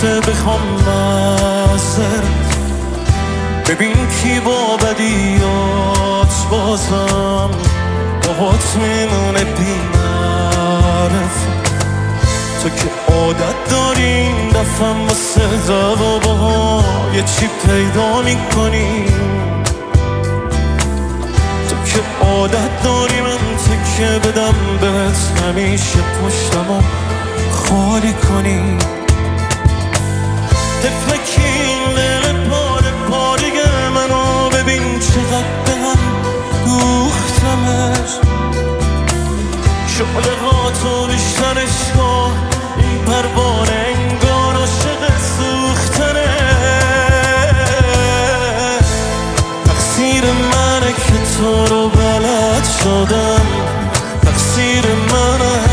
وقت بخوام معذرت. ببین کی با بدیات بازم باهات میمونه بی معرفت. تو که عادت داری این دفعه واسه جوابها یه چی پیدا میکنی. تو که عادت داری من تکه بدم بهت همیشه پشتمو خالی کنی. تفلکی این دل پاره پاره منو ببین چقدر به هم دوختمش. شعله ها تو بیشترش کن این پروانه انگار عاشق سوختنه. تقصیر منه که تو رو بلد شدم، تقصیر منه.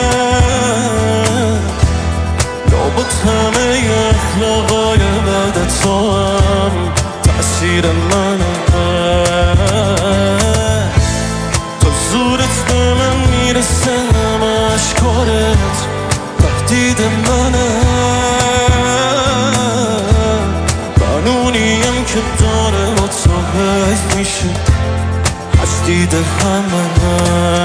لابد همه اخلاقای بد تو هم تأثیر منه. تو زورت به من میرسه همه اشکارت تهدید منه. قانونیم که داره با تو حیف میشه از دید همه.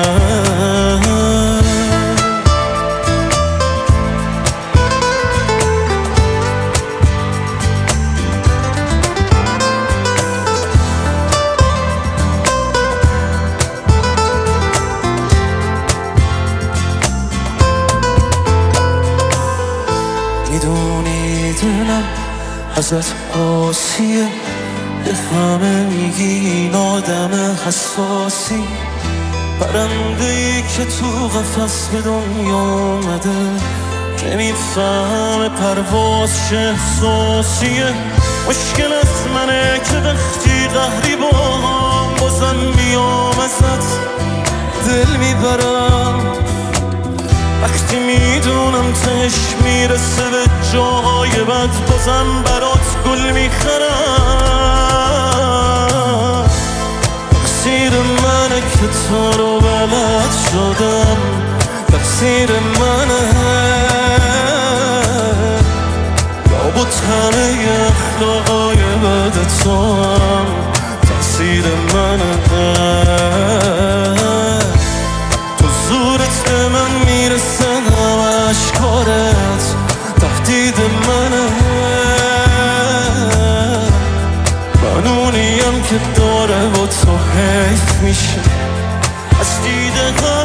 میدونی دلم ازت قاسیه، به همه میگی این آدم حساسی. پرنده‌ای که تو قفس به دنیا اومده نمیفهمه پرواز چه احساسیه. مشکل از منه که وقتی قهری با هم بازم میام ازت دل میبرم. وقتی میدونم تهش میرسه به جاهای بد بازم برات گل میخرم. تقصیر منه که تو رو بلد شدم، تقصیر منه. لابد همه اخلاقای بد تو هم تقصیر منه. تو زورت به من میرسه همه اشکارت تهدید منه. قانونیم که داره با تو حیف میشه از دید